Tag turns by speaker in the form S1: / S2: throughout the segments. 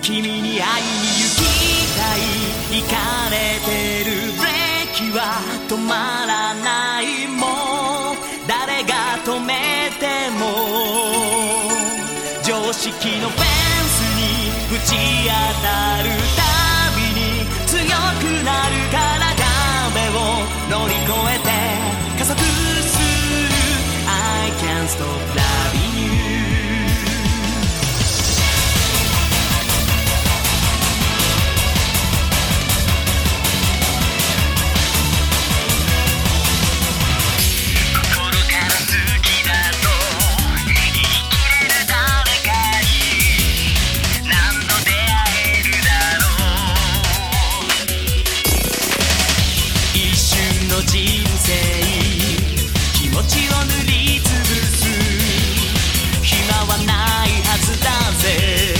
S1: 君に会いに行きたい。行かれてるブレーキは止まらない。もう誰が止めても常識のフェンスにぶち当たるたびに強くなるから壁を乗り越えて加速する I can't stop loving you。人生気持ちを塗りつぶす暇はないはずだぜ。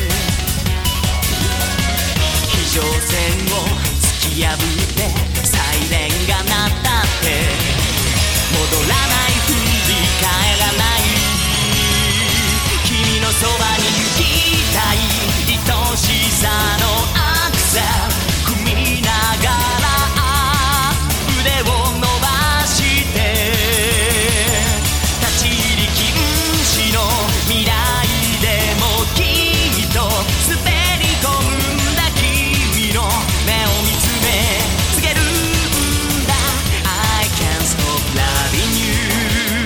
S1: 非常線を突き破ってサイレンが鳴ったって戻らない振り返らない。君のそばに行きたい。愛しさのアクセル踏みながら腕を伸ばして立ち入り禁止の未来でもきっと滑り込むんだ。君の目を見つめ告げるんだ I can't stop loving you。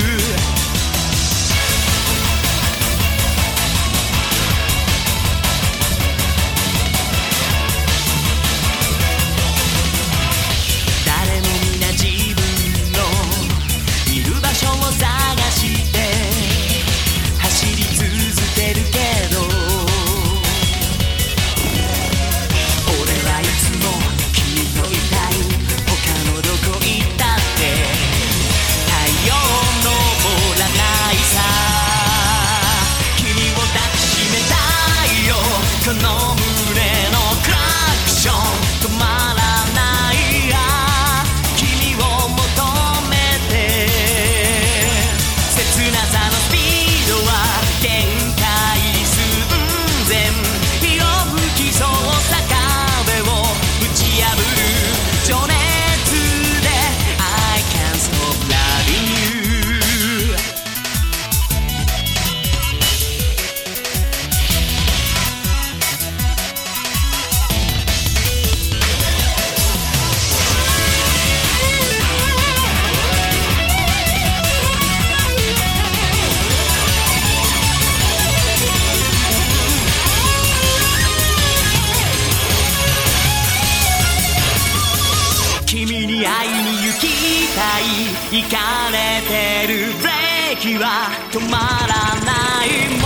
S1: この胸のクラクション止まらないや君を求めて切なさのスピードは限界寸前。火を吹きそうさ壁を打ち破る情熱で I can't stop loving you。君に会いに行きたい。行かれてるブレーキは止まらない。